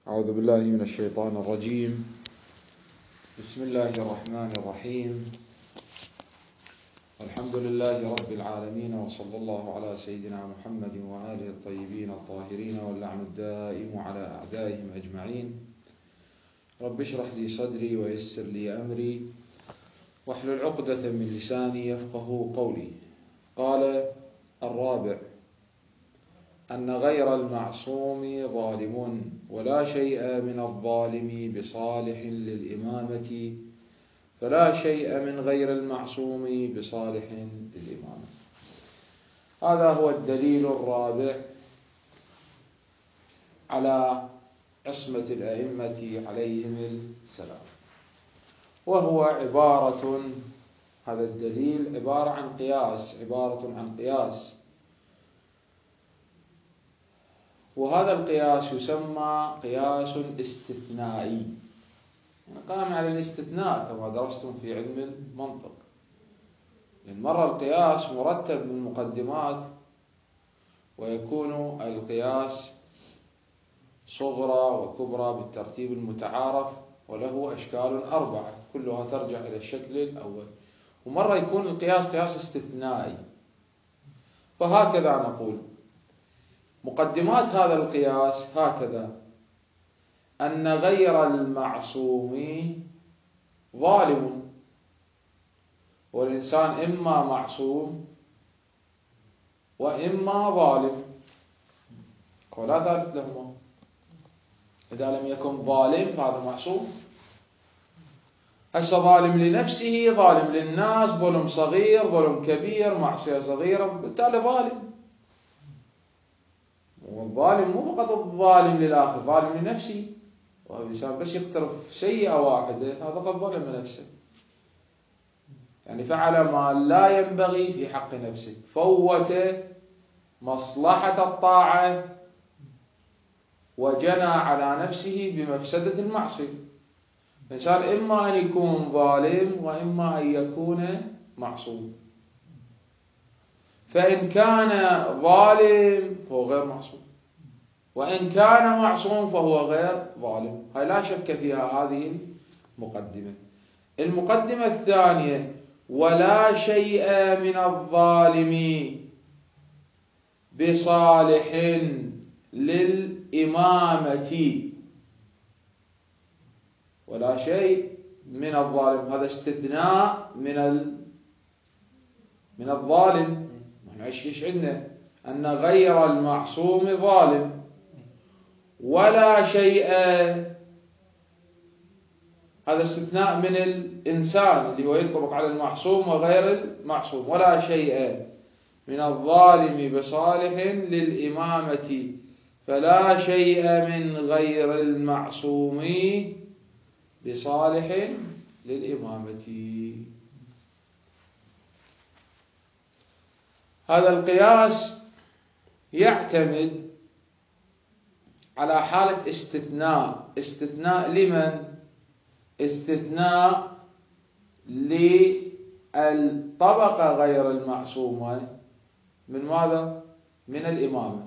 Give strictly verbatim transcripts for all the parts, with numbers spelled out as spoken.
أعوذ بالله من الشيطان الرجيم. بسم الله الرحمن الرحيم. الحمد لله رب العالمين، وصلى الله على سيدنا محمد وآله الطيبين الطاهرين، واللعن الدائم على أعدائهم أجمعين. رب اشرح لي صدري ويسر لي أمري واحلل عقدة من لساني يفقه قولي. قال الرابع: أن غير المعصوم ظالم، ولا شيء من الظالم بصالح للإمامة، فلا شيء من غير المعصوم بصالح للإمامة. هذا هو الدليل الرابع على عصمة الأئمة عليهم السلام، وهو عبارة هذا الدليل عبارة عن قياس عبارة عن قياس وهذا القياس يسمى قياس استثنائي، يعني قائم على الاستثناء كما درستم في علم المنطق. لأن مرة القياس مرتب من مقدمات، ويكون القياس صغرى وكبرى بالترتيب المتعارف، وله أشكال أربعة كلها ترجع إلى الشكل الأول. ومرة يكون القياس قياس استثنائي. فهكذا نقول مقدمات هذا القياس هكذا: أن غير المعصوم ظالم، والإنسان إما معصوم وإما ظالم، ولا ثالث لهما. إذا لم يكن ظالم فهذا معصوم. هسه ظالم لنفسه، ظالم للناس، ظلم صغير، ظلم كبير، معصية صغيرة، بالتالي ظالم. والظالم مو فقط الظالم للآخر، ظالم لنفسه. والإنسان بس يقترف سيئة واحدة هذا قد ظلم نفسه، يعني فعل ما لا ينبغي في حق نفسه، فوت مصلحة الطاعة وجنى على نفسه بمفسدة المعصية. الإنسان إما أن يكون ظالم وإما أن يكون معصوم. فإن كان ظالم فهو غير معصوم، وإن كان معصوم فهو غير ظالم. هاي لا شك فيها هذه المقدمة. المقدمة الثانية: ولا شيء من الظالم بصالح للإمامة. ولا شيء من الظالم، هذا استثناء من من الظالم. نحن ايش عندنا؟ أن غير المعصوم ظالم، ولا شيء، هذا استثناء من الإنسان اللي هو ينطبق على المعصوم وغير المعصوم. ولا شيء من الظالم بصالح للإمامة، فلا شيء من غير المعصوم بصالح للإمامة. هذا القياس يعتمد على حالة استثناء. استثناء لمن؟ استثناء للطبقة غير المعصومة من ماذا؟ من الإمامة.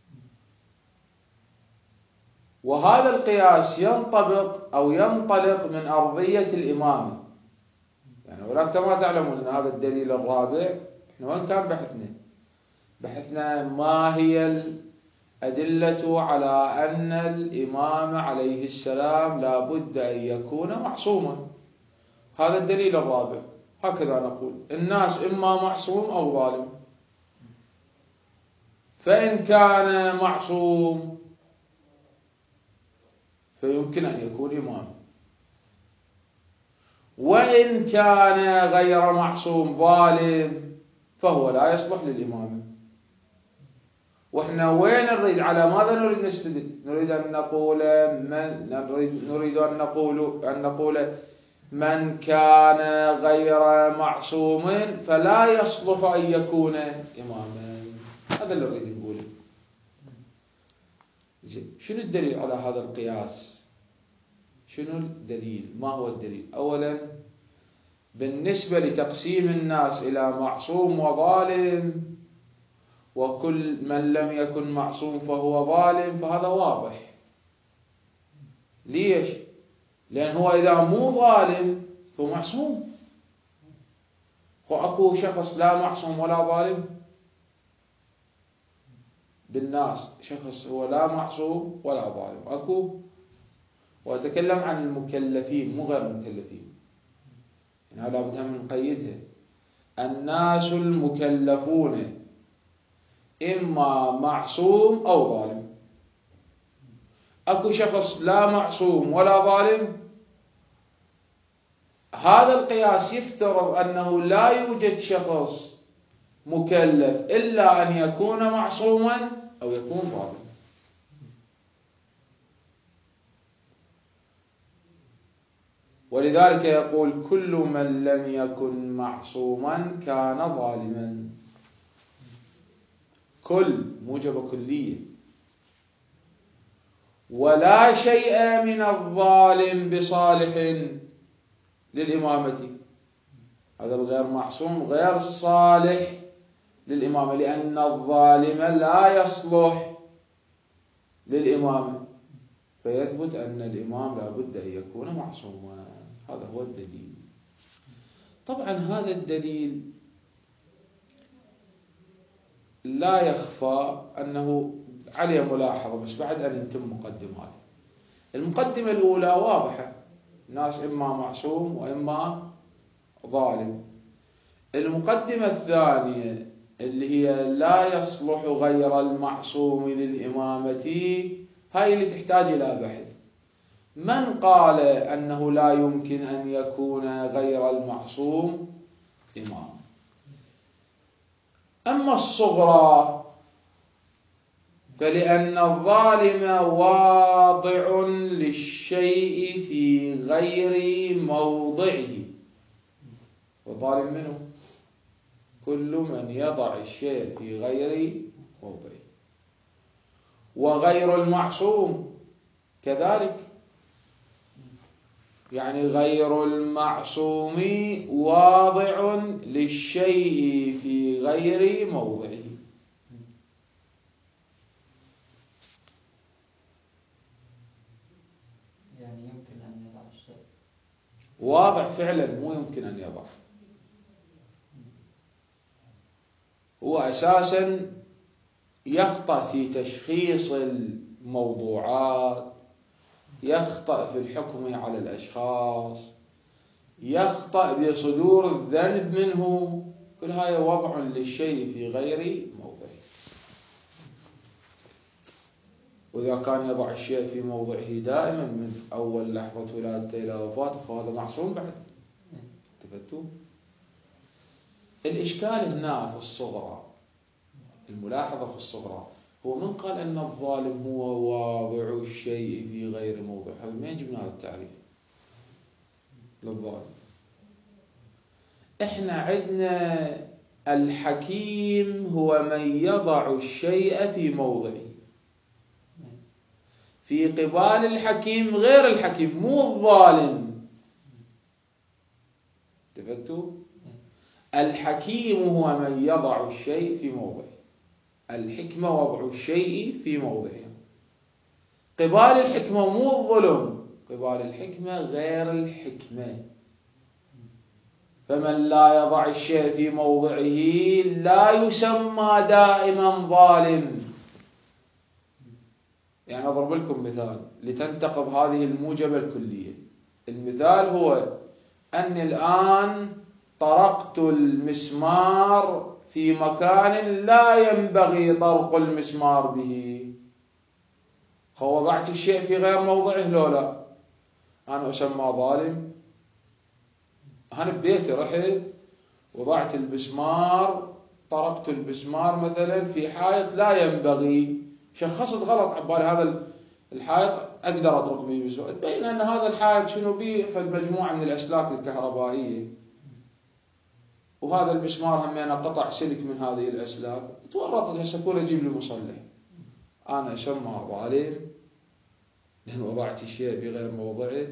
وهذا القياس ينطبق أو ينطلق من أرضية الإمامة. يعني ولكن كما تعلمون أن هذا الدليل الرابع، إحنا وين كان بحثنا؟ بحثنا ما هي الأدلة على أن الإمام عليه السلام لا بد أن يكون معصوما. هذا الدليل الرابع. هكذا نقول الناس إما معصوم أو ظالم. فإن كان معصوم فيمكن أن يكون إمام، وإن كان غير معصوم ظالم فهو لا يصلح للإمامة. وإحنا وين نريد؟ على ماذا نريد نستدل؟ نريد أن نقول من نريد, نريد أن نقول أن نقول من كان غير معصوم فلا يصلح أن يكون إماما. هذا اللي نريد نقوله. شنو الدليل على هذا القياس؟ شنو الدليل؟ ما هو الدليل؟ أولا، بالنسبة لتقسيم الناس إلى معصوم وظالم، وكل من لم يكن معصوم فهو ظالم، فهذا واضح. ليش؟ لأن هو إذا مو ظالم هو معصوم. وأكو شخص لا معصوم ولا ظالم بالناس، شخص هو لا معصوم ولا ظالم أكو. وأتكلم عن المكلفين مو غير المكلفين، يعني لا بدها من نقيدها. الناس المكلفون إما معصوم أو ظالم. أكو شخص لا معصوم ولا ظالم، هذا القياس يفترض أنه لا يوجد شخص مكلف إلا أن يكون معصوما أو يكون ظالما. ولذلك يقول كل من لم يكن معصوما كان ظالما. كل موجب كلية. ولا شيء من الظالم بصالح للإمامة. هذا الغير معصوم غير صالح للإمامة، لأن الظالم لا يصلح للإمامة، فيثبت أن الإمام لا بد أن يكون معصوما. هذا هو الدليل. طبعا هذا الدليل لا يخفى أنه عليه ملاحظة، بس بعد أن يتم مقدماته. المقدمة الأولى واضحة، الناس إما معصوم وإما ظالم. المقدمة الثانية اللي هي لا يصلح غير المعصوم للإمامة، هاي اللي تحتاج إلى بحث. من قال أنه لا يمكن أن يكون غير المعصوم إمام؟ أما الصغرى فلأن الظالم واضع للشيء في غير موضعه. وظالم منه كل من يضع الشيء في غير موضعه. وغير المعصوم كذلك، يعني غير المعصوم واضع للشيء في غير موضعه. يعني يمكن أن يضع الشيء واضع فعلا، مو يمكن أن يضع. هو أساسا يخطأ في تشخيص الموضوعات، يخطأ في الحكم على الأشخاص، يخطأ بصدور الذنب منه. كل هذا وضع للشيء في غير موضعه. وإذا كان يضع الشيء في موضعه دائما من أول لحظة ولادته إلى وفاته فهذا معصوم بعد. تفتوا؟ الإشكال هنا في الصغرى، الملاحظة في الصغرى، هو من قال أن الظالم هو واضع الشيء في غير موضعه؟ هذا ما جبنا هذا التعريف للظالم. إحنا عندنا الحكيم هو من يضع الشيء في موضعه. في قبال الحكيم غير الحكيم، مو الظالم. تفتوا؟ الحكيم هو من يضع الشيء في موضعه. الحكمة وضع الشيء في موضعه. قبال الحكمة مو الظلم، قبال الحكمة غير الحكمة. فمن لا يضع الشيء في موضعه لا يسمى دائما ظالم. يعني أضرب لكم مثال لتنتقض هذه الموجبة الكلية. المثال هو أن الآن طرقت المسمار في مكان لا ينبغي طرق المسمار به، فوضعت الشيء في غير موضعه لو لا، أنا أسمى ظالم؟ أنا ببيتي رحت وضعت البسمار، طرقت البسمار مثلا في حائط لا ينبغي، شخصت غلط عبالي هذا الحائط أقدر أطرق به بسهولة، تبين أن هذا الحائط شنو بيه فد مجموعة من الأسلاك الكهربائية، وهذا البسمار همينا قطع سلك من هذه الأسلاك، تورطت هسه كل أجيب لي مصلح. أنا أسمى ظالم لأن وضعت الشيء في غير موضعه؟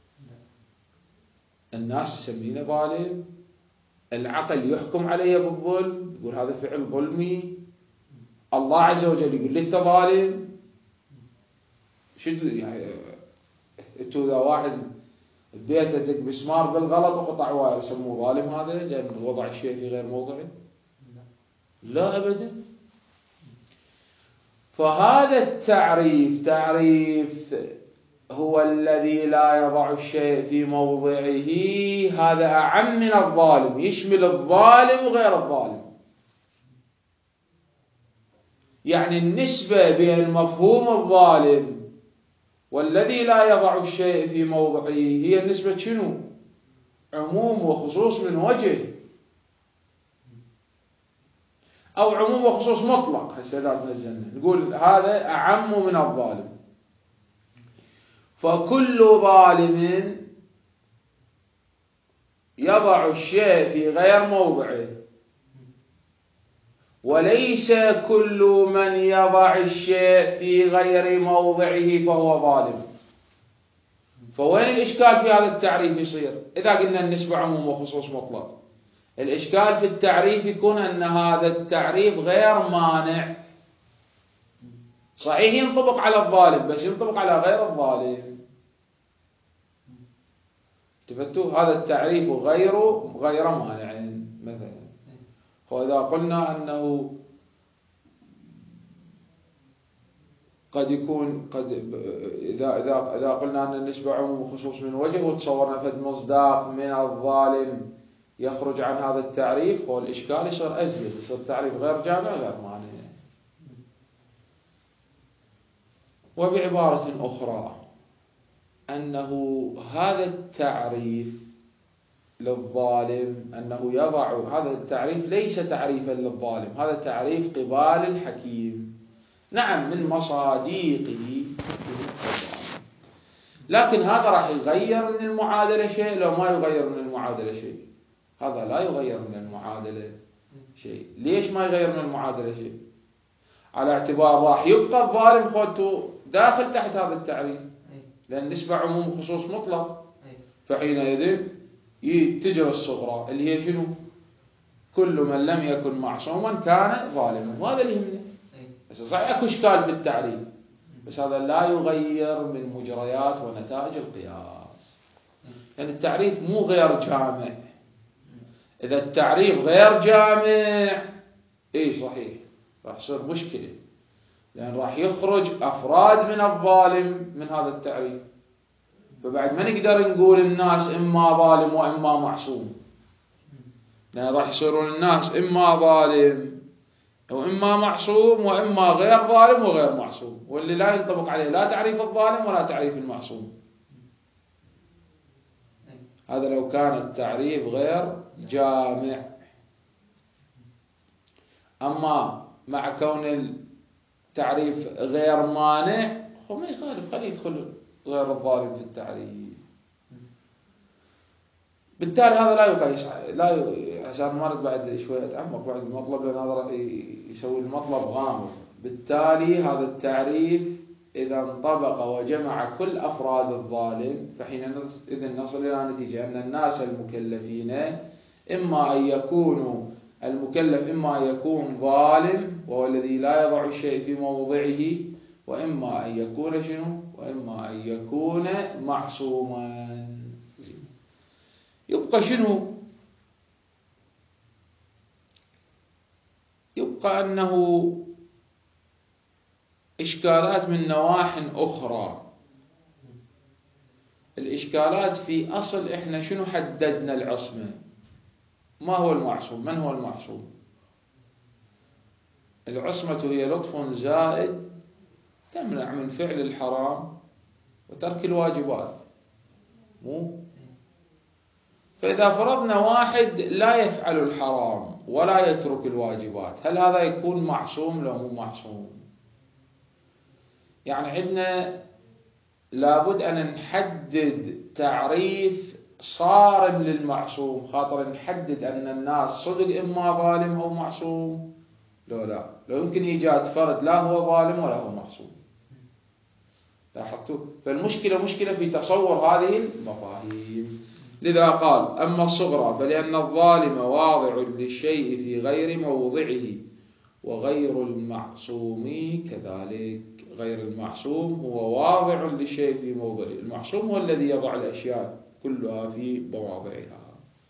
الناس يسمينه ظالم، العقل يحكم علي بالظلم، يقول هذا فعل ظلمي، الله عز وجل يقول لي أنت ظالم. شو يعني انتوا إذا واحد بيته دق بسمار بالغلط وقطع واير يسموه ظالم هذا لأن وضع الشيء في غير موضعه؟ لا أبدا. فهذا التعريف تعريف هو الذي لا يضع الشيء في موضعه، هذا أعم من الظالم، يشمل الظالم وغير الظالم. يعني النسبة بين مفهوم الظالم والذي لا يضع الشيء في موضعه هي النسبة شنو؟ عموم وخصوص من وجه، أو عموم وخصوص مطلق. هسه إذا نزلنا نقول هذا أعم من الظالم. فكل ظالم يضع الشيء في غير موضعه، وليس كل من يضع الشيء في غير موضعه فهو ظالم. فوين الإشكال في هذا التعريف يصير؟ إذا قلنا النسبة عموم وخصوص مطلق، الإشكال في التعريف يكون أن هذا التعريف غير مانع. صحيح ينطبق على الظالم بس ينطبق على غير الظالم. تفتوا هذا التعريف غير غير مانع. مثلا فإذا قلنا أنه قد يكون قد إذا إذا إذا قلنا أن النسبة عموم وخصوص من وجه وتصورنا فد مصداق من الظالم يخرج عن هذا التعريف، هو الإشكال يصير أزيد، يصير التعريف غير جامع غير مانع. وبعبارة أخرى أنه هذا التعريف للظالم أنه يضع هذا التعريف ليس تعريفا للظالم، هذا تعريف قبال الحكيم، نعم من مصاديقه، لكن هذا راح يغير من المعادلة شيء لو ما يغير من المعادلة شيء؟ هذا لا يغير من المعادلة شيء. ليش ما يغير من المعادلة شيء؟ على اعتبار راح يبقى الظالم خوته داخل تحت هذا التعريف، لأن نسبة عموم وخصوص مطلق. فحينئذ تجرى الصغرى اللي هي شنو؟ كل من لم يكن معصوما كان ظالما، وهذا اللي يهمنا. بس صحيح اكو اشكال في التعريف، بس هذا لا يغير من مجريات ونتائج القياس. يعني التعريف مو غير جامع. إذا التعريف غير جامع اي صحيح راح يصير مشكلة، لأن راح يخرج أفراد من الظالم من هذا التعريف، فبعد ما نقدر نقول الناس إما ظالم وإما معصوم، لأن راح يصيرون الناس إما ظالم وإما معصوم وإما غير ظالم وغير معصوم، واللي لا ينطبق عليه لا تعريف الظالم ولا تعريف المعصوم. هذا لو كان التعريف غير جامع. أما مع كون التعريف غير مانع هو ما يخالف، خليه يدخل غير الظالم في التعريف. بالتالي هذا لا يقيس، لا ي... عشان ما نرد بعد شوية أتعمق بعد المطلب، لأن هذا راح يسوي المطلب غامض. بالتالي هذا التعريف إذا انطبق وجمع كل أفراد الظالم فحينئذ نصل إلى نتيجة أن الناس المكلفين إما أن يكونوا المكلف إما أن يكون ظالم وهو الذي لا يضع الشيء في موضعه، وإما أن يكون شنو؟ وإما أن يكون معصوما. يبقى شنو؟ يبقى أنه إشكالات من نواح أخرى. الإشكالات في أصل إحنا شنو حددنا العصمة؟ ما هو المعصوم؟ من هو المعصوم؟ العصمة هي لطف زائد تمنع من فعل الحرام وترك الواجبات، مو؟ فإذا فرضنا واحد لا يفعل الحرام ولا يترك الواجبات، هل هذا يكون معصوم لو مو معصوم؟ يعني عندنا لابد أن نحدد تعريف صارم للمعصوم، خاطر نحدد أن الناس صدق إما ظالم أو معصوم. لو لا لو يمكن إيجاد فرد لا هو ظالم ولا هو معصوم. لاحظتوا؟ فالمشكلة مشكلة في تصور هذه المفاهيم. لذا قال أما الصغرى فلأن الظالم واضع للشيء في غير موضعه وغير المعصوم كذلك. غير المعصوم هو واضع للشيء في موضعه، المعصوم هو الذي يضع الأشياء كلها في مواضعها.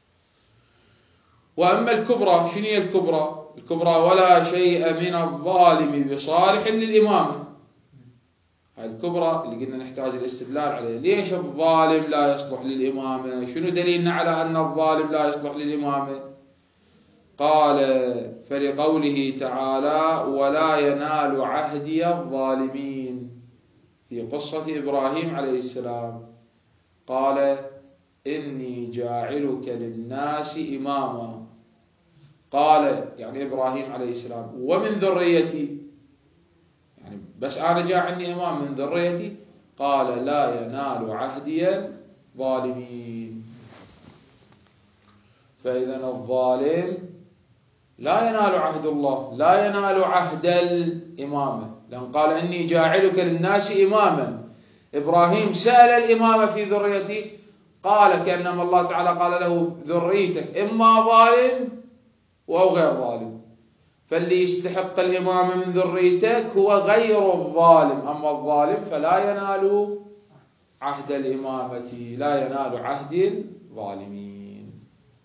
وأما الكبرى، شنو هي الكبرى؟ الكبرى ولا شيء من الظالم بصالح للإمامة. هذه الكبرى اللي قلنا نحتاج الاستدلال عليه. ليش الظالم لا يصلح للإمامة؟ شنو دليلنا على أن الظالم لا يصلح للإمامة؟ قال فلقوله تعالى ولا ينال عهدي الظالمين في قصة إبراهيم عليه السلام. قال إني جاعلك للناس إماما. قال يعني إبراهيم عليه السلام ومن ذريتي، يعني بس أنا جاعلني إمام من ذريتي. قال لا ينال عهدي الظالمين. فإذا الظالم لا ينال عهد الله، لا ينال عهد الإمامة، لأن قال إني جاعلك للناس إماما. إبراهيم سأل الإمامة في ذريتي، قال كأنما الله تعالى قال له ذريتك إما ظالم أو غير ظالم، فاللي يستحق الإمامة من ذريتك هو غير الظالم، أما الظالم فلا ينال عهد الإمامة، لا ينال عهد الظالمين.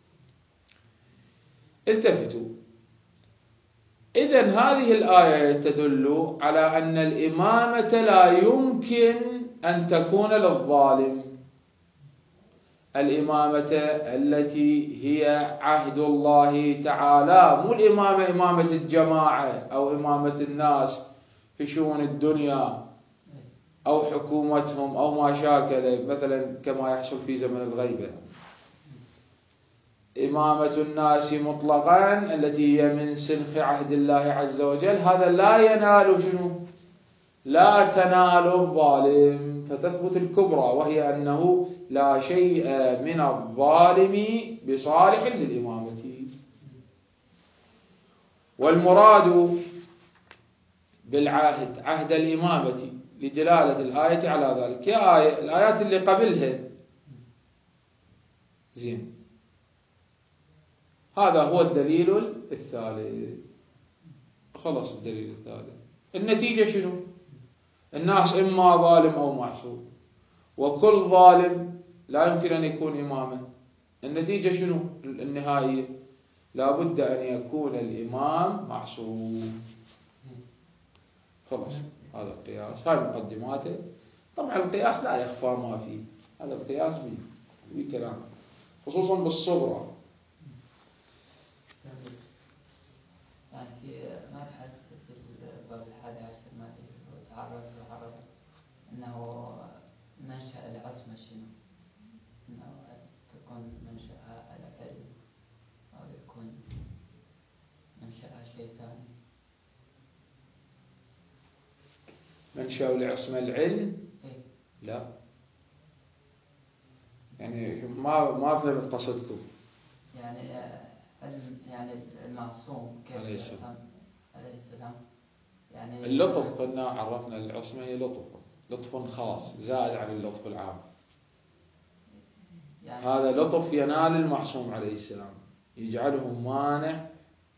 التفتوا، إذن هذه الآية تدل على أن الإمامة لا يمكن أن تكون للظالم. الإمامة التي هي عهد الله تعالى، مو الإمامة إمامة الجماعة أو إمامة الناس في شؤون الدنيا أو حكومتهم أو ما شاكل، مثلا كما يحصل في زمن الغيبة. إمامة الناس مطلقا التي هي من سنخ عهد الله عز وجل، هذا لا ينال شنو؟ لا تنال الظالم. فتثبت الكبرى وهي أنه لا شيء من الظالم بصالح للإمامة. والمراد بالعهد عهد الإمامة لدلالة الآية على ذلك. يا آية الآيات اللي قبلها زين، هذا هو الدليل الثالث. خلص الدليل الثالث. النتيجة شنو؟ الناس إما ظالم أو معصوم، وكل ظالم لا يمكن أن يكون إماما. النتيجة شنو النهائية؟ لا بد أن يكون الإمام معصوم. خلص هذا القياس، هاي مقدماته. طبعا القياس لا يخفى ما فيه، هذا القياس به كلام خصوصا بالصغرى. يعني في مبحث في الباب الحادي عشر ما تعرف وعرف أنه منشأ العصمة شنو؟ أنه تكون منشأها العلم أو يكون منشأها شيء ثاني. منشأ العصمة العلم؟ إيه؟ لا، يعني ما ما فهمت قصدكم. يعني علم، يعني المعصوم كيف عليه السلام عليه السلام يعني اللطف. قلنا عرفنا العصمة هي لطف، لطف خاص زائد عن اللطف العام. يعني هذا لطف ينال المعصوم عليه السلام، يجعله مانع.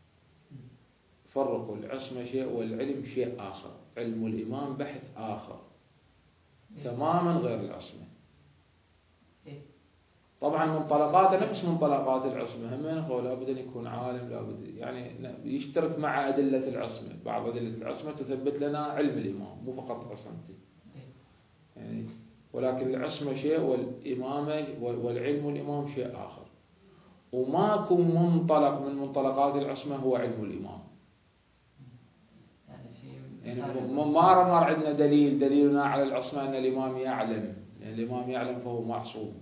فرقوا العصمة شيء والعلم شيء آخر. علم الإمام بحث آخر إيه؟ تماما غير العصمة. إيه؟ طبعا منطلقات نفس منطلقات العصمة، هم هو لابد أن يكون عالم، لابد يعني يشترك مع أدلة العصمة. بعض أدلة العصمة تثبت لنا علم الإمام مو فقط عصمته يعني، ولكن العصمة شيء والإمامة والعلم الإمام شيء آخر. وماكو منطلق من منطلقات العصمة هو علم الإمام. يعني ما مر عندنا دليل دليلنا على العصمة أن الإمام يعلم، لأن الإمام يعلم فهو معصوم.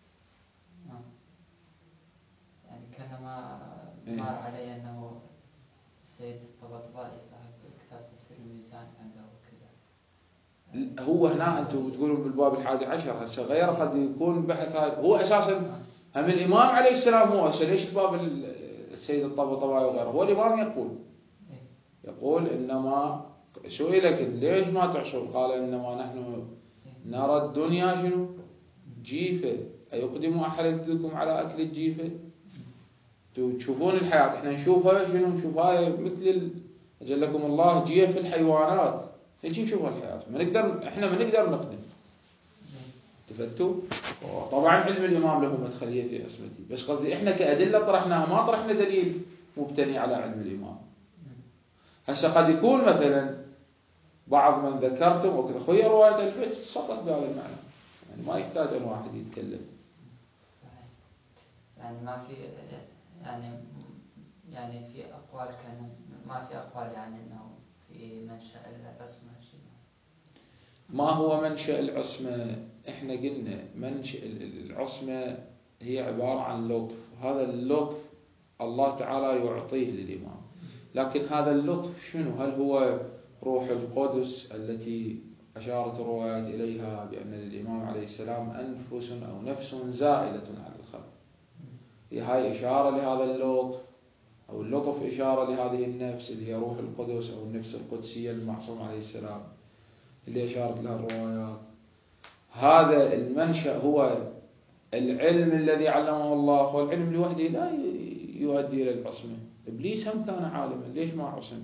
يعني كما مر علي أنه السيد الطباطبائي صاحب كتاب تفسير الميزان عنده كذا. هو هنا أنتم تقولون بالباب الحادي عشر، هسه غير قد يكون بحث هو أساسا هم الإمام عليه السلام هو هسه ليش الباب السيد الطباطبائي وغيره. هو الإمام يقول يقول إنما سئلك ليش ما تعصون؟ قال إنما نحن نرى الدنيا شنو؟ جيفة. أيقدم أحدكم على أكل الجيفة؟ تشوفون الحياة، إحنا نشوفها شنو؟ نشوفها مثل أجلكم الله جيه في الحيوانات، نجي شوفوا الحياة، ما نقدر إحنا ما نقدر نقدم. تفتوا؟ طبعا علم الإمام له مدخلية في عصمتي، بس قصدي إحنا كأدلة طرحناها، ما طرحنا دليل مبتني على علم الإمام. هسه قد يكون مثلا بعض من ذكرتم أو كذا خويا رواية البيت تسقط بهذا المعنى، يعني ما يحتاج أن واحد يتكلم. صحيح. يعني ما في يعني يعني في أقوال كان ما في أقوال يعني إنه في منشأ العصمة شيء. ما هو منشأ العصمة؟ إحنا قلنا منشأ العصمة هي عبارة عن لطف، هذا اللطف الله تعالى يعطيه للإمام، لكن هذا اللطف شنو؟ هل هو روح القدس التي أشارت الروايات إليها بأن للإمام عليه السلام أنفس أو نفس زائلة عن الخلق، هي هاي إشارة لهذا اللطف، أو اللطف إشارة لهذه النفس اللي هي روح القدس أو النفس القدسية المعصوم عليه السلام اللي أشارت لها الروايات. هذا المنشأ هو العلم الذي علمه الله، والعلم لوحده لا يؤدي إلى العصمة. إبليس هم كان عالما، ليش ما عصم؟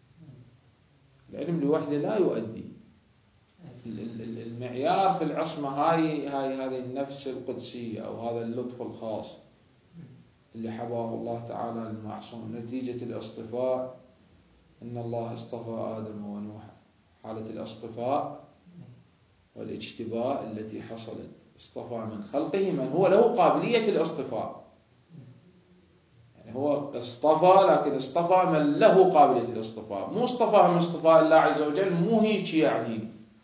العلم لوحده لا يؤدي. المعيار في العصمة هاي هاي هذه النفس القدسية أو هذا اللطف الخاص اللي حباه الله تعالى المعصوم نتيجة الاصطفاء. إن الله اصطفى آدم ونوحا، حالة الاصطفاء والاجتباء التي حصلت، اصطفى من خلقه من هو له قابلية الاصطفاء، يعني هو اصطفى لكن اصطفى من له قابلية الاصطفاء، مو اصطفى من اصطفاء الله عز وجل، مو هيك يعني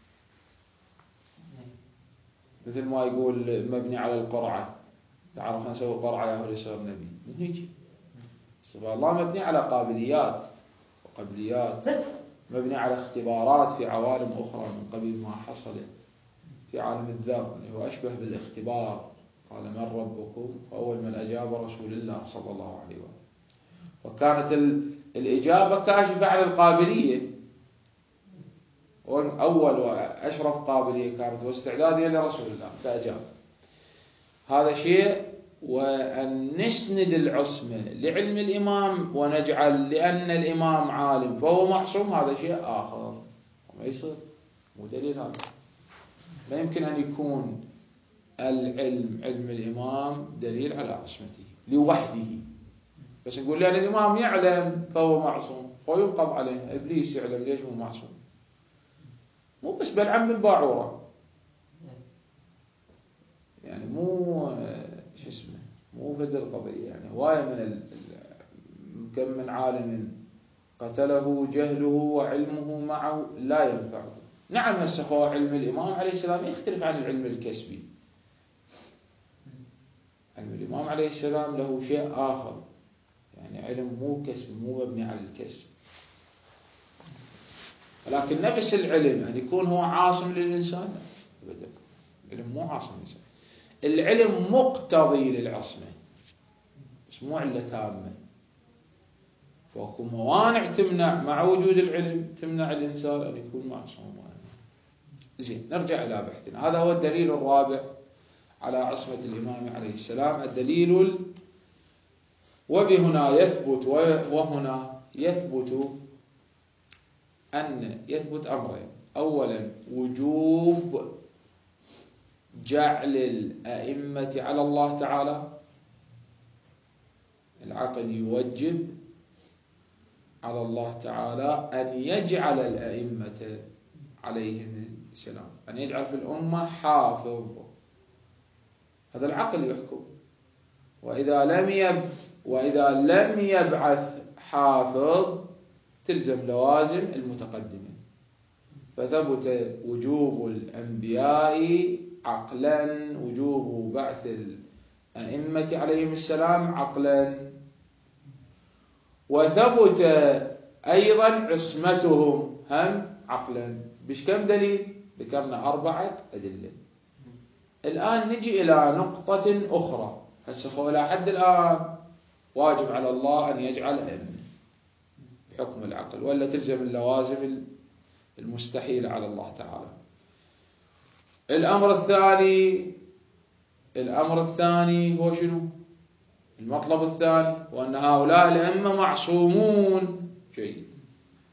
مثل ما يقول مبني على القرعة، تعالوا خلينا نسوي قرعة يا هو يصير نبي، مو هيك. اصطفاء الله مبني على قابليات وقبليات، مبني على اختبارات في عوالم أخرى من قبيل ما حصلت في عالم الذر اللي هو أشبه بالاختبار. قال من ربكم؟ فأول من أجاب رسول الله صلى الله عليه وسلم، وكانت الإجابة كاشفة عن القابلية، أول وأشرف قابلية كانت واستعدادية لرسول الله فأجاب. هذا شيء. وأن نسند العصمة لعلم الإمام ونجعل لأن الإمام عالم فهو معصوم، هذا شيء آخر ما يصير، مو دليل هذا. ما يمكن أن يكون العلم علم الإمام دليل على عصمته لوحده، بس نقول لأن الإمام يعلم فهو معصوم فينقض عليه. إبليس يعلم ليش هو معصوم؟ مو بس بلعم بالباعورة، يعني مو شو اسمه مو بدل قضية، يعني هواية من ال... كم من عالم قتله جهله وعلمه معه لا ينفعه. نعم هسه هو علم الإمام عليه السلام يختلف عن العلم الكسبي. علم الإمام عليه السلام له شيء آخر، يعني علم مو كسب، مو مبني على الكسب، ولكن نفس العلم أن يكون هو عاصم للإنسان أبدا. العلم مو عاصم للإنسان، العلم مقتضي للعصمة بس مو علة تامة. فاكو موانع تمنع مع وجود العلم تمنع الإنسان أن يكون معصوم. زين، نرجع إلى بحثنا. هذا هو الدليل الرابع على عصمة الإمام عليه السلام، الدليل ال... وبهنا يثبت وهنا يثبت أن يثبت أمرين. أولا وجوب جعل الأئمة على الله تعالى، العقل يوجب على الله تعالى أن يجعل الأئمة عليهم السلام، أن يجعل في الأمة حافظ، هذا العقل يحكم. وإذا لم يب وإذا لم يبعث حافظ تلزم لوازم المتقدمة، فثبت وجوب الأنبياء عقلا، وجوب بعث الأئمة عليهم السلام عقلا، وثبت أيضا عصمتهم هم عقلا. بش كم دليل؟ ذكرنا أربعة أدلة. الآن نجي إلى نقطة أخرى. هسه إلى حد الآن واجب على الله أن يجعل أئمة بحكم العقل، ولا تلزم اللوازم المستحيلة على الله تعالى. الأمر الثاني الأمر الثاني هو شنو؟ المطلب الثاني وأن هؤلاء الأئمة معصومون. جيد.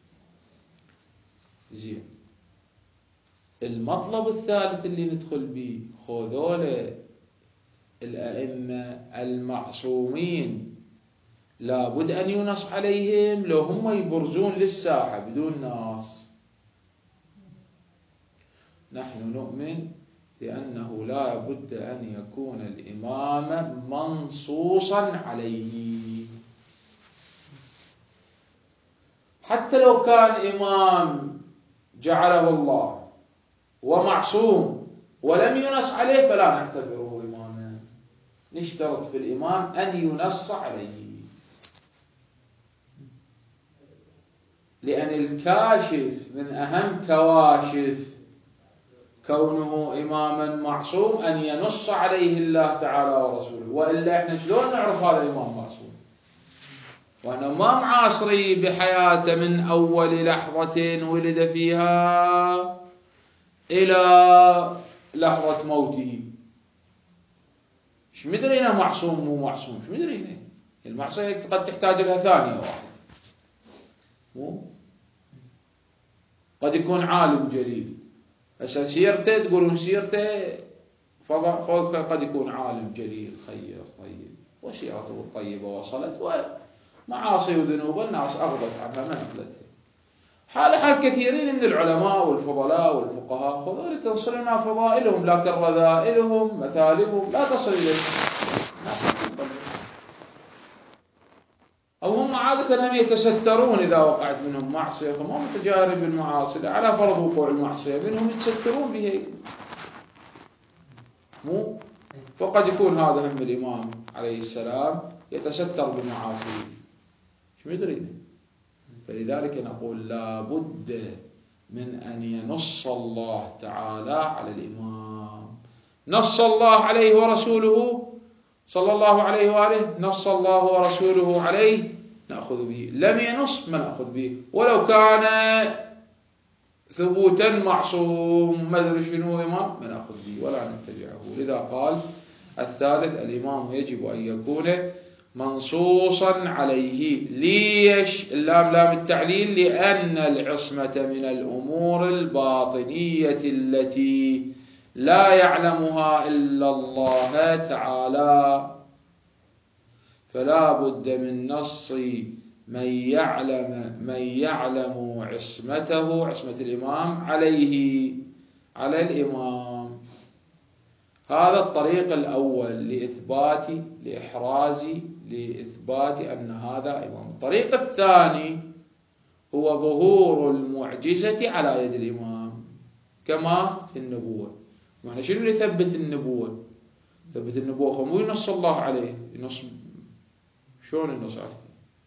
زين. المطلب الثالث اللي ندخل به، خذول الأئمة المعصومين لابد أن ينص عليهم لو هم يبرزون للساحة بدون ناس. نحن نؤمن بأنه لا بد أن يكون الإمام منصوصا عليه، حتى لو كان إمام جعله الله ومعصوم ولم ينص عليه فلا نعتبره إماما، نشترط في الإمام أن ينص عليه. لأن الكاشف من أهم كواشف كونه إماما معصوم أن ينص عليه الله تعالى ورسوله، وإلا إحنا شلون نعرف هذا الإمام معصوم؟ وأنه ما معاصري بحياته من أول لحظة ولد فيها إلى لحظة موته. مش مدرينا معصوم مو معصوم، مش مدرينا. المعصية قد تحتاج لها ثانية واحدة، مو قد يكون عالم جليل، هسه سيرته تقولون سيرته فوق، قد يكون عالم جليل خير طيب وسيرته الطيبة وصلت، ومعاصي وذنوب الناس أغضت عنها ما نقلتها. حال حال كثيرين من العلماء والفضلاء والفقهاء خذوا تنصل لنا فضائلهم، لكن رذائلهم مثالبهم لا تصل إلينا، أو هم عادة هم يتسترون إذا وقعت منهم معصية، فما متجارب بالمعاصي على فرض وقوع المعصية منهم يتسترون بها، مو فقد يكون هذا هم الإمام عليه السلام يتستر بمعاصيه، مش مدرين. فلذلك نقول لا بد من أن ينص الله تعالى على الإمام. نص الله عليه ورسوله صلى الله عليه وآله، نص الله ورسوله عليه نأخذ به، لم ينص ما نأخذ به، ولو كان ثبوتا معصوم ما ادري شنو إمام ما نأخذ به ولا نتبعه. لذا قال الثالث الإمام يجب أن يكون منصوصا عليه. ليش اللام لام التعليل؟ لأن العصمة من الأمور الباطنية التي لا يعلمها إلا الله تعالى، فلا بد من نص من يعلم من يعلم عصمته، عصمة الإمام عليه على الإمام. هذا الطريق الأول لإثبات لإحراز لإثبات أن هذا إمام. الطريق الثاني هو ظهور المعجزة على يد الإمام كما في النبوة. معنى شنو اللي يثبت النبوة؟ ثبت النبوة خمو ينص الله عليه، ينص شلون ينص عليه؟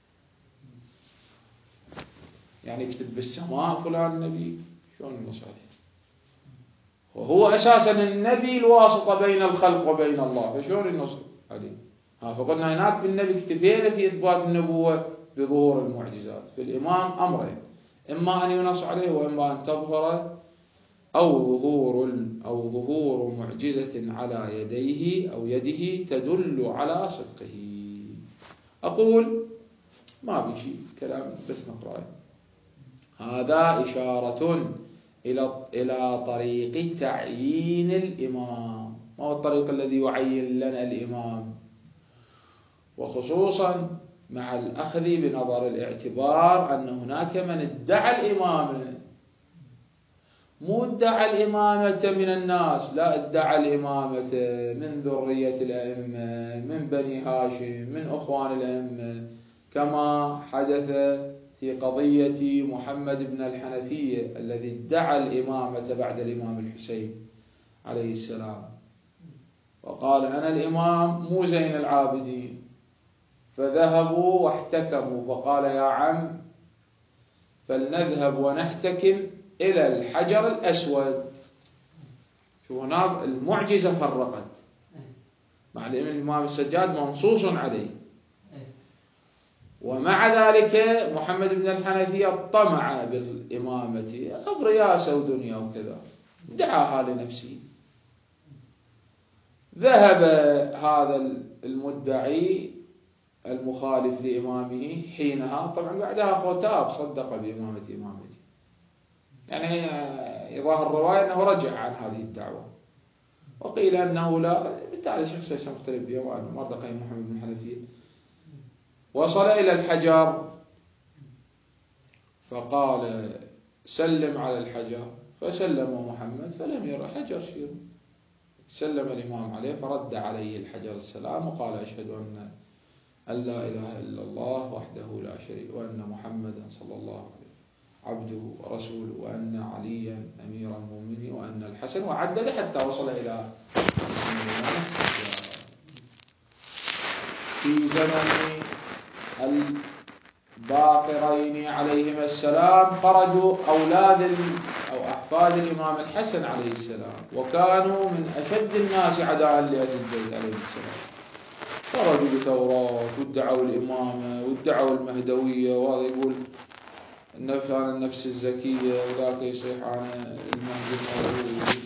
يعني يكتب بالسماء فلان نبي، شلون ينص عليه؟ وهو أساسا النبي الواسطة بين الخلق وبين الله، فشلون ينص عليه؟ ها فقلنا هناك في النبي اكتفينا في إثبات النبوة بظهور المعجزات. في الإمام أمرين، إما أن ينص عليه وإما أن تظهر أو ظهور أو ظهور معجزة على يديه أو يده تدل على صدقه. أقول ما بشي كلام بس نقرأه. هذا إشارة إلى إلى طريق تعيين الإمام. ما هو الطريق الذي يعين لنا الإمام؟ وخصوصا مع الأخذ بنظر الاعتبار أن هناك من ادعى الإمامة، مو ادعى الإمامة من الناس، لا ادعى الإمامة من ذرية الأئمة، من بني هاشم، من أخوان الأئمة، كما حدث في قضية محمد بن الحنفية الذي ادعى الإمامة بعد الإمام الحسين عليه السلام، وقال أنا الإمام مو زين العابدين، فذهبوا واحتكموا، فقال يا عم فلنذهب ونحتكم إلى الحجر الأسود. شو هنا المعجزة فرقت، مع الإمام السجاد منصوص عليه، ومع ذلك محمد بن الحنفية طمع بالإمامة أو رياسة ودنيا وكذا، دعاها لنفسه. ذهب هذا المدعي المخالف لإمامه حينها، طبعا بعدها ختاب صدق بإمامة إمامته، يعني يظهر الرواية أنه رجع عن هذه الدعوة، وقيل أنه لا، بالتالي شخص ليس مختلف به، وأن مرضى محمد بن حنفية وصل إلى الحجر فقال سلم على الحجر، فسلم محمد فلم يرى حجر شيء، سلم الإمام عليه فرد عليه الحجر السلام وقال أشهد أن أن لا إله إلا الله وحده لا شريك وأن محمدا صلى الله عليه عبده ورسوله وأن عليا أمير المؤمنين وأن الحسن، وعدد حتى وصل إلى في زمن الباقرين عليهما السلام خرجوا أولاد أو أحفاد الإمام الحسن عليه السلام، وكانوا من أشد الناس عداء لأهل البيت عليه السلام، خرجوا بتوراة وادعوا الإمامة وادعوا المهدوية، وهذا يقول النفس عن النفس الزكية وذاك يصيح عن المهدي المولود.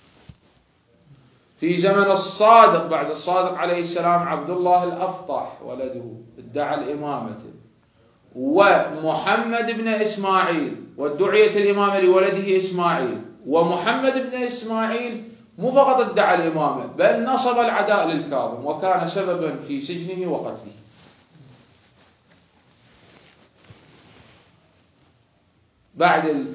في زمن الصادق بعد الصادق عليه السلام عبد الله الأفطح ولده ادعى الإمامة، ومحمد بن إسماعيل وادعيت الإمامة لولده إسماعيل، ومحمد بن إسماعيل مو فقط ادعى الإمامة بل نصب العداء للكاظم وكان سببا في سجنه وقتله. بعد ال...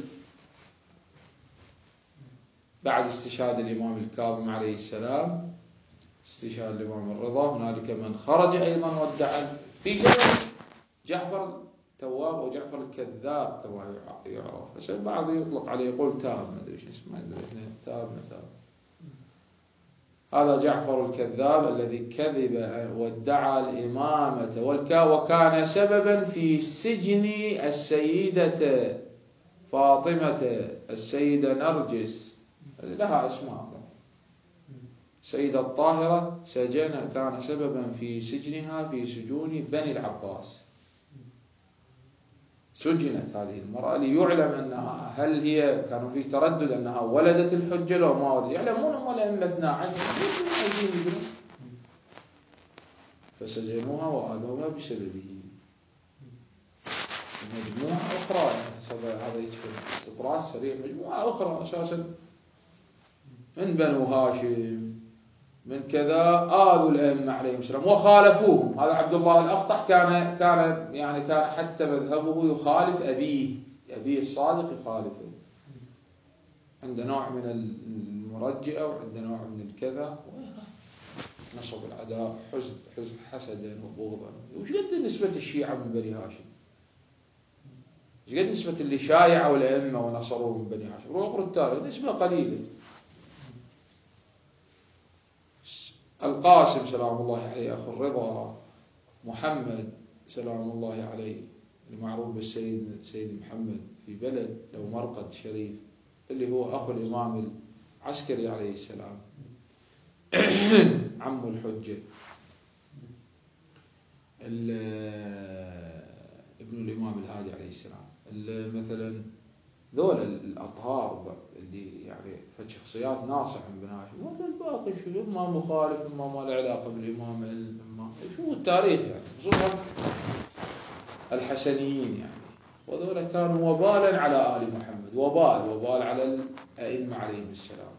بعد استشهاد الإمام الكاظم عليه السلام، استشهاد الإمام الرضا، هنالك من خرج أيضا وادعى في زمن جعفر التواب أو جعفر الكذاب كما يعرف، بس بعض يطلق عليه يقول تاب، ما أدري ايش اسمه، تاب تاب هذا جعفر الكذاب الذي كذب وادعى الإمامة وكان سببا في سجن السيدة فاطمة، السيدة نرجس لها اسماء، السيدة الطاهرة سجن كان سببا في سجنها في سجون بني العباس، سجنت هذه المرأة ليعلم أنها هل هي كانوا في تردد أنها ولدت الحجة لو ما ولدت، يعلمون ولا إما اثنا عشر فسجنوها وآذوها بسببه. مجموعة أخرى هذا يدخل استطراد سريع، مجموعة أخرى أساسا من بنو هاشم من كذا آذوا الأئمة عليهم السلام وخالفوهم. هذا عبد الله الأفطح كان كان يعني كان حتى مذهبه يخالف أبيه، أبيه الصادق يخالفه، عند نوع من المرجئة وعند نوع من الكذا، نصب العداء حزن حزن حسدا وبغضا. وش قد نسبة الشيعة من بني هاشم؟ وش قد نسبة اللي شايعوا الأئمة ونصروه من بني هاشم؟ روح اقرأ التاريخ، نسبة قليلة. القاسم سلام الله عليه أخو الرضا، محمد سلام الله عليه المعروف بالسيد سيد محمد في بلد له مرقد شريف اللي هو أخو الإمام العسكري عليه السلام عم الحجة، ابن الإمام الهادي عليه السلام، مثلا ذول الأطهار اللي يعني فشخصيات ناصح من بن هاشم، ولا الباقي شو ما مخالف ما ما له علاقة بالإمام، ما شو التاريخ يعني، خصوصا الحسنيين يعني، وذول كانوا وبالا على آل محمد، وبال وبال على الأئمة عليهم السلام،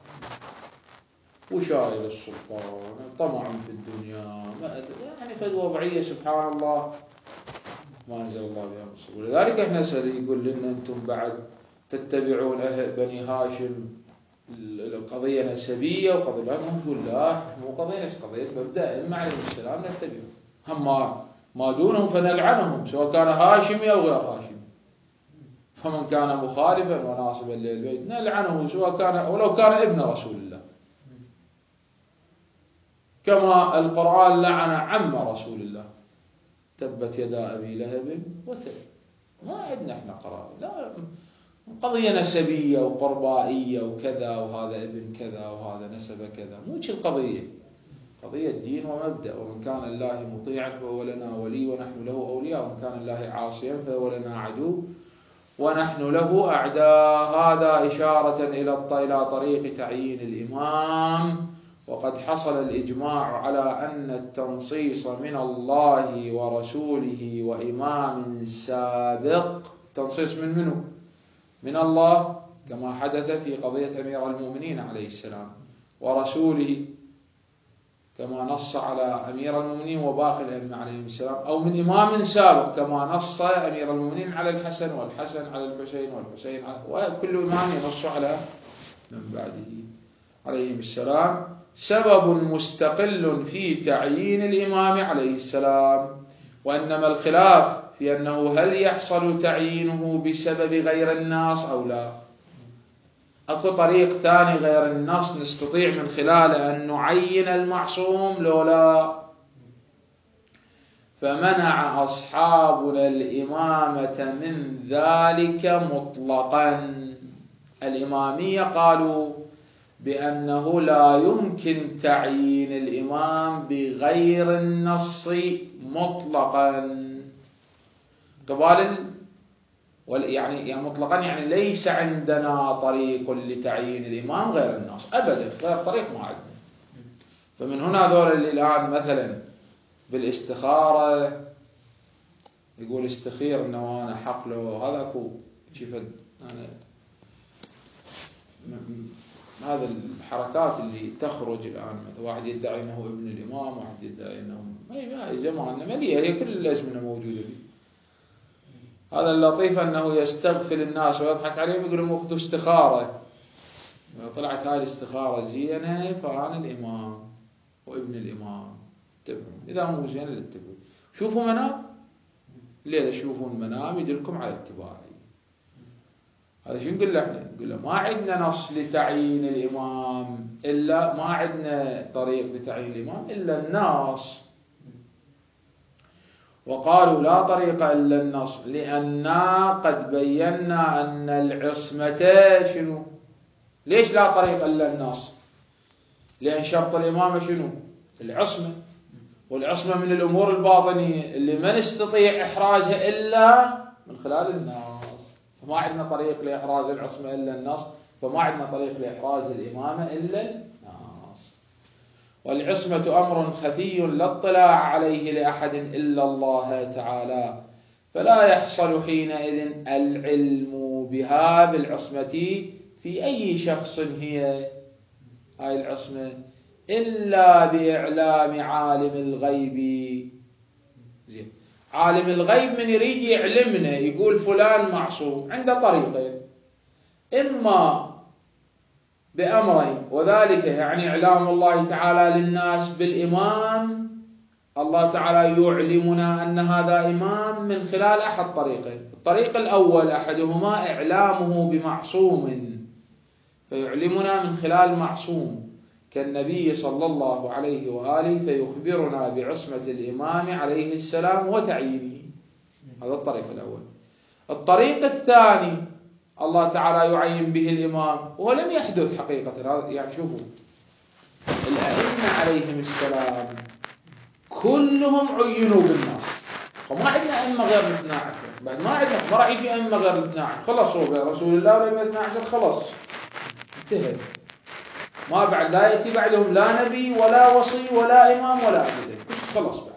وشايل السلطان، طمع في الدنيا، ما يعني فد وضعية سبحان الله ما أنزل الله بها من سلطان. ولذلك احنا سأل يقول لنا أنتم بعد تتبعون أهل بني هاشم القضية نسبية وقضية، لا نقول لا مو قضية نسبية، قضية مبدأ أئمة عليهم السلام نتبعهم، هم ما دونهم فنلعنهم سواء كان هاشمي أو غير هاشمي، فمن كان مخالفا وناصبا للبيت نلعنه سواء كان ولو كان ابن رسول الله، كما القرآن لعن عم رسول الله تبت يدا أبي لهب وتب. ما عندنا احنا قرار، لا قضية نسبية وقربائية وكذا وهذا ابن كذا وهذا نسب كذا، مو شي القضية، قضية دين ومبدأ. ومن كان الله مطيعا فهو لنا ولي ونحن له أولياء، ومن كان الله عاصيا فهو لنا عدو ونحن له أعداء. هذا إشارة إلى طريق تعيين الإمام. وقد حصل الإجماع على أن التنصيص من الله ورسوله وإمام سابق، تنصيص من منه؟ من الله كما حدث في قضية أمير المؤمنين عليه السلام ورسوله، كما نص على أمير المؤمنين وباقي الأئمة عليهم السلام، أو من إمام سابق كما نص أمير المؤمنين على الحسن والحسن على الحسين والحسين على، وكل إمام ينص على من بعده عليهم السلام، سبب مستقل في تعيين الإمام عليه السلام. وإنما الخلاف في أنه هل يحصل تعيينه بسبب غير النص أو لا. أكو طريق ثاني غير النص نستطيع من خلاله أن نعين المعصوم لولا. فمنع أصحابنا الإمامة من ذلك مطلقا. الإمامية قالوا بأنه لا يمكن تعيين الإمام بغير النص مطلقا قبال يعني يعني مطلقا يعني ليس عندنا طريق لتعيين الإمام غير النص أبدا، غير طريق ما عندنا. فمن هنا ذول اللي الآن مثلا بالاستخارة يقول استخير انه انا حقله، هذا اكو كيف يعني هذا الحركات اللي تخرج الآن، مثلا واحد يدعي أنه ابن الإمام، واحد يدعي أنه هاي زماننا مليئة، هي كل الأزمنة موجودة فيه. هذا اللطيف أنه يستغفل الناس ويضحك عليهم، يقول لهم اخذوا استخارة، طلعت هاي الاستخارة زينة فأنا الإمام وابن الإمام، اتبعون، إذا مو زينة لاتبعون. شوفوا منام ليه تشوفون منام يدلكم على اتباعي. هذا شو نقول له احنا؟ نقول له ما عندنا نص لتعيين الإمام إلا ما عندنا طريق لتعيين الإمام إلا النص. وقالوا لا طريق إلا النص لأننا قد بينا أن العصمة شنو؟ ليش لا طريق إلا النص؟ لأن شرط الإمامة شنو؟ العصمة، والعصمة من الأمور الباطنية اللي ما نستطيع إحرازها إلا من خلال النص. فما عندنا طريق لإحراز العصمة إلا النص، فما عندنا طريق لإحراز الإمامة إلا النص. والعصمة أمر خفي لا اطلاع عليه لأحد إلا الله تعالى، فلا يحصل حينئذ العلم بها بالعصمة في أي شخص هي هاي العصمة إلا بإعلام عالم الغيب. زين، عالم الغيب من يريد يعلمنا يقول فلان معصوم عنده طريقين، إما بأمرين، وذلك يعني إعلام الله تعالى للناس بالإمام، الله تعالى يعلمنا أن هذا إمام من خلال أحد طريقين. الطريق الأول أحدهما إعلامه بمعصوم، فيعلمنا من خلال معصوم كالنبي صلى الله عليه وآله، فيخبرنا بعصمة الإمام عليه السلام وتعيينه. هذا الطريق الأول. الطريق الثاني الله تعالى يعين به الإمام، وهو لم يحدث حقيقة. يعني شوفوا الأئمة عليهم السلام كلهم عينوا بالنص، فما عندنا أئمة غير الاثنى عشر، بعد ما عندنا ما راح يجي أئمة غير الاثنى عشر، خلصوا برسول الله ولم الاثنى عشر خلص انتهى، ما بعد لا يأتي بعدهم لا نبي ولا وصي ولا إمام ولا أبدا، خلص بعد.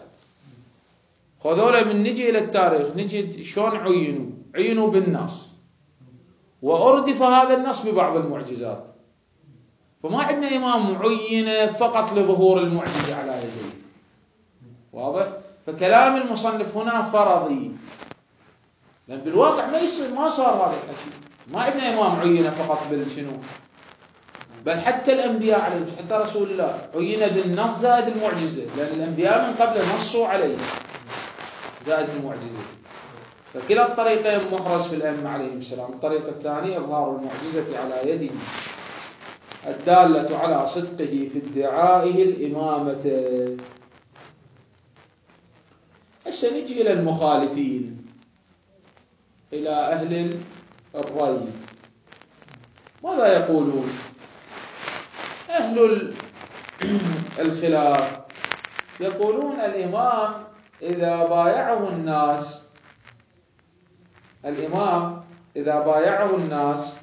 خذوله من نجي إلى التاريخ نجد شلون عينوا عينوا بالنص، وأردف هذا النص ببعض المعجزات. فما عندنا إمام عين فقط لظهور المعجزة على يديه، واضح؟ فكلام المصنف هنا فرضي، لأن بالواقع ما يصير، ما صار هذا الحكي. ما عندنا إمام عين فقط بالشنو، بل حتى الأنبياء عليهم، حتى رسول الله عين بالنص زائد المعجزة، لأن الأنبياء من قبل نصوا عليه زائد المعجزة. فكلا الطريقين محرز في الأئمة عليهم السلام. الطريقة الثانية إظهار المعجزة على يده الدالة على صدقه في ادعائه الإمامة. هسه نجي إلى المخالفين، إلى أهل الري، ماذا يقولون؟ أهل الخلاف يقولون الإمام إذا بايعه الناس الإمام إذا بايعه الناس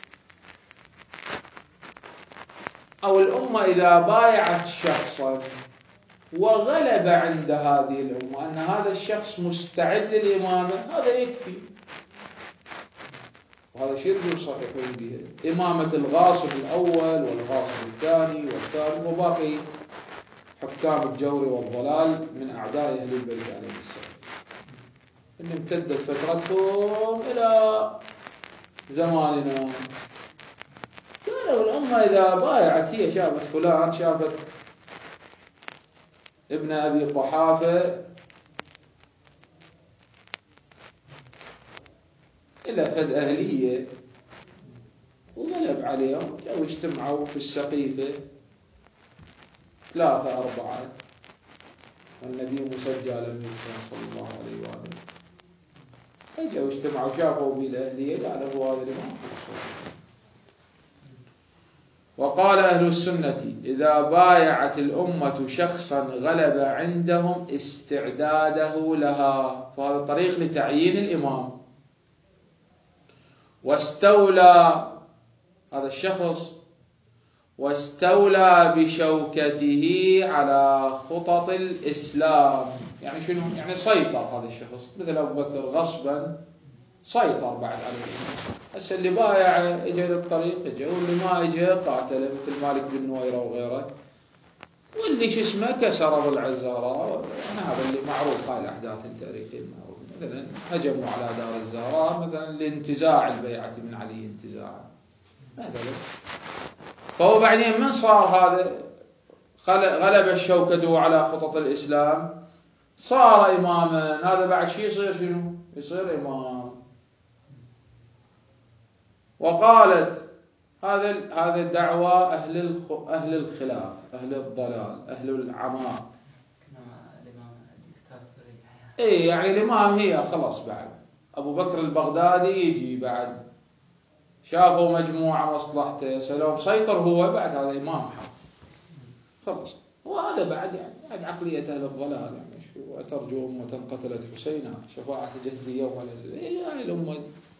أو الأمة إذا بايعت شخصا وغلب عند هذه الأمة أن هذا الشخص مستعد للإمامة، هذا يكفي. وهذا شيء يصرحون به، إمامة الغاصب الأول والغاصب الثاني والثالث وباقي حكام الجور والضلال من أعداء أهل البيت عليه السلام، إن امتدت فترتهم إلى زماننا. قالوا الأمة إذا بايعت، هي شافت فلان، شافت ابن أبي قحافة إلى فد أهلية وغلب عليهم، جو اجتمعوا في السقيفة ثلاثة أربعة والنبي مسجى لم يدفن صلى الله عليه وآله، فجأوا اجتمعوا شافوا بالأهلية قالوا هو هذا الإمام. وقال أهل السنة إذا بايعت الأمة شخصا غلب عندهم استعداده لها، فهذا طريق لتعيين الإمام، واستولى هذا الشخص واستولى بشوكته على خطط الإسلام. يعني شنو؟ يعني سيطر هذا الشخص، مثل أبو بكر غصبا سيطر بعد عليه. هسه اللي بايع اجى للطريق اجى، واللي ما اجى قاتل مثل مالك بن نويرة وغيره، واللي شو اسمه كسر ضلع الزهراء. يعني هذا اللي معروف، هاي الأحداث التاريخية المعروفة. مثلا هجموا على دار الزهراء مثلا لانتزاع البيعة من علي انتزاعا مثلا، فهو بعدين من صار هذا غلب الشوكة على خطط الإسلام صار إماما، هذا بعد شيء يصير شنو؟ يصير إمام. وقالت هذا هذا دعوة أهل أهل الخلاف، أهل الضلال، أهل العماء. إيه يعني الإمام هي خلاص بعد أبو بكر البغدادي يجي بعد شافوا مجموعة مصلحته سلام سيطر هو بعد، هذا إمام حق خلاص. وهذا بعد يعني بعد عقلية أهل الضلال، يعني شو أترجو أمة قتلت حسينا شفاعة جهدي يوم الأزل. إيه هاي الأمة،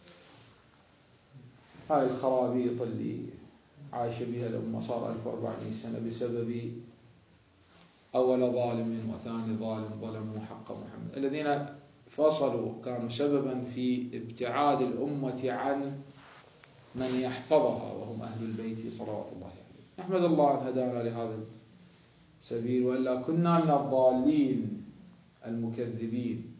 هاي الخرابيط اللي عايشة بها الأمة صار ألف وأربعمائة سنة بسبب أول ظالم وثاني ظالم ظلموا حق محمد، الذين فصلوا كانوا سببا في ابتعاد الأمة عن من يحفظها وهم أهل البيت صلوات الله عليه. نحمد الله أن هدانا لهذا السبيل، وإلا كنا من الضالين المكذبين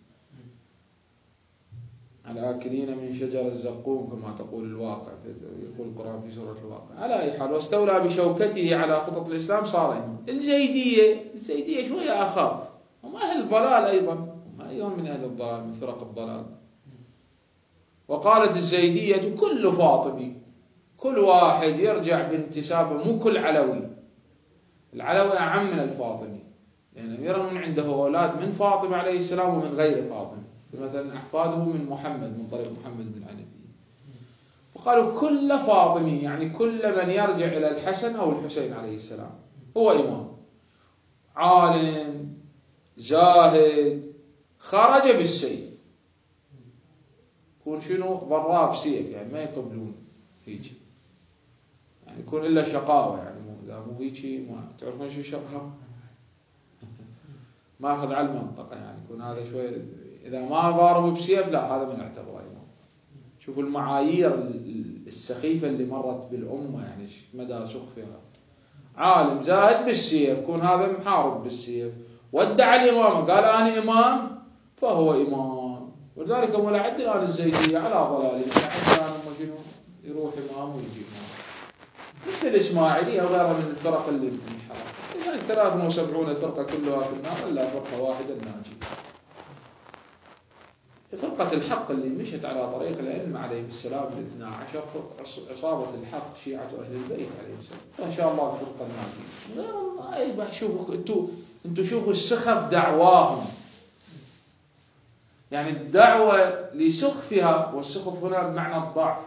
الآكلين من شجر الزقوم كما تقول الواقع، يقول القرآن في سورة الواقع. على أي حال، واستولى بشوكته على خطط الإسلام صار إمام. الزيدية الزيدية شوية أخاف، هم أهل الضلال أيضا، هم أيضا من أهل الضلال من فرق الضلال. وقالت الزيدية كل فاطمي، كل واحد يرجع بانتسابه، مو كل علوي، العلوي أعم من الفاطمي، لأن يعني أمير من عنده أولاد من فاطمة عليه السلام ومن غير فاطمة، مثلا أحفاده من محمد من طريق محمد بن علي. وقالوا كل فاطمي يعني كل من يرجع إلى الحسن أو الحسين عليه السلام هو إمام، عالم زاهد خرج بالسيف، يكون شنو ضراب سيف، يعني ما يقبلون هيك، يعني يكون إلا شقاوة، يعني إذا مو هيك ما تعرفون شو شقاوة ما أخذ على المنطقة، يعني يكون هذا شوي إذا ما ضاربوا بسيف لا هذا ما نعتبره إمام. شوفوا المعايير السخيفة اللي مرت بالأمة، يعني مدى سخفها. عالم زاهد بالسيف، يكون هذا محارب بالسيف، وادعى الإمامة قال أنا إمام فهو إمام. ولذلك هو لعد الآن الزيدية على ضلاله، لعد الآن هم شنو يروح إمام ويجي إمام، مثل الإسماعيلية وغيرها من الفرق اللي انحرفت. إذا ثلاثة وسبعين فرقة كلها في النار إلا فرقة واحدة الناجية، فرقة الحق اللي مشت على طريق الأئمة عليهم السلام الاثنى عشر، عصابة الحق شيعة أهل البيت عليهم السلام، فإن شاء الله الفرقة الناجية. غيرهم ما شوفوا أنتوا أنتوا شوفوا السخف دعواهم، يعني الدعوة لسخفها، والسخف هنا بمعنى الضعف،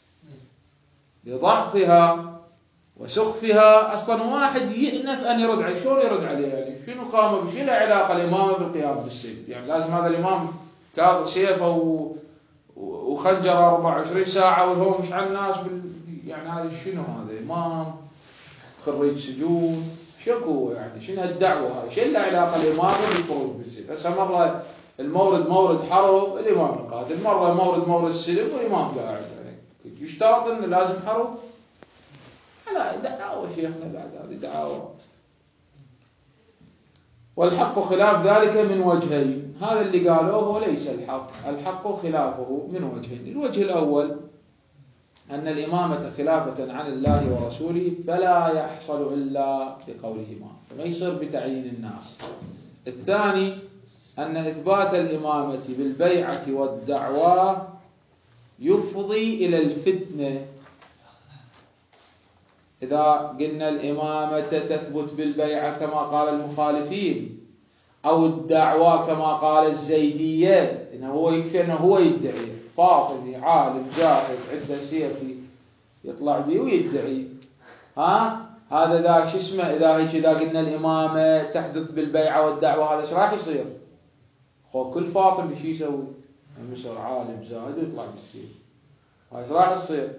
لضعفها وسخفها. أصلا واحد يأنف أن يرد عليه، شلون يرد عليه؟ يعني شنو قامه بشيء لا علاقة الإمامة بالقيام بالسيف، يعني لازم هذا الإمام كاظ سيفه وخنجره أربعة وعشرين ساعة وهو مش على الناس بال... يعني هذا شنو؟ هذا إمام خريج سجون شكو، يعني شنو هالدعوة هاي؟ شنو لا علاقة الإمامة بالخروج بالسيف؟ هسه مرة المورد مورد حرب الإمام قاتل، مرة مورد مورد سلم والإمام قاعد، يعني يشترط أنه لازم حرب؟ لا، دعاوى شيخنا بعد هذه دعاوى. والحق خلاف ذلك من وجهين، هذا اللي قالوه وليس الحق، الحق خلافه من وجهين. الوجه الأول أن الإمامة خلافة عن الله ورسوله فلا يحصل إلا بقولهما، فما يصير بتعيين الناس. الثاني أن إثبات الإمامة بالبيعة والدعوى يفضي إلى الفتنة. إذا قلنا الإمامة تثبت بالبيعة كما قال المخالفين، أو الدعوى كما قال الزيدية، إنه هو يكفي أنه هو يدعي فاطمي عالم جاهد عنده سيفي يطلع به ويدعي، ها هذا ذا شو اسمه؟ إذا هيك إذا قلنا الإمامة تحدث بالبيعة والدعوة، هذا ايش راح يصير؟ خو كل فاطمي شو يسوي؟ يصير عالم زاهد ويطلع بالسيف، هذا ايش راح يصير؟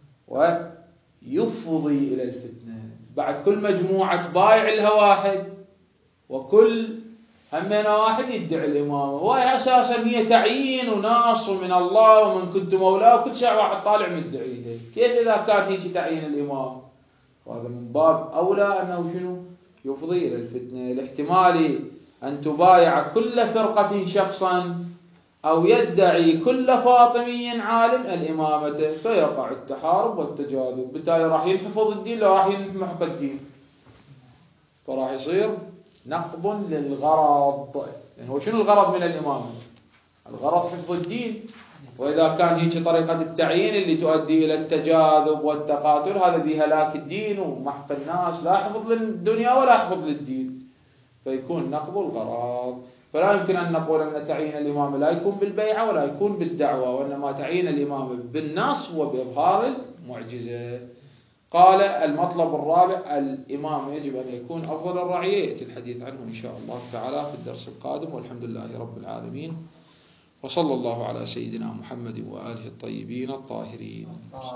ويفضي إلى الفتنة. بعد كل مجموعة بايع لها واحد، وكل همنا واحد يدعي الإمامة، وهي أساسا هي تعيين وناص من الله ومن كنت مولاه، وكل ساعة واحد طالع مدعيه. كيف إذا كان هيك تعيين الإمام؟ وهذا من باب أولى أنه شنو؟ يفضي إلى الفتنة. الاحتمال أن تبايع كل فرقة شخصا، أو يدعي كل فاطمي عالم الإمامة، فيقع التحارب والتجاذب، بالتالي راح ينحفظ الدين لو راح ينحفظ الدين، فراح يصير نقض للغرض. يعني هو شنو الغرض من الإمامة؟ الغرض حفظ الدين، وإذا كان هيك طريقة التعيين اللي تؤدي إلى التجاذب والتقاتل، هذا بهلاك الدين ومحق الناس، لا حفظ للدنيا ولا حفظ للدين، فيكون نقض الغرض. فلا يمكن أن نقول أن تعيين الإمام لا يكون بالبيعة ولا يكون بالدعوة، وإنما تعيين الإمام بالنص وبإظهار المعجزة. قال المطلب الرابع الإمام يجب أن يكون أفضل الرعية، يأتي الحديث عنه إن شاء الله تعالى في الدرس القادم، والحمد لله رب العالمين، وصلى الله على سيدنا محمد وآله الطيبين الطاهرين.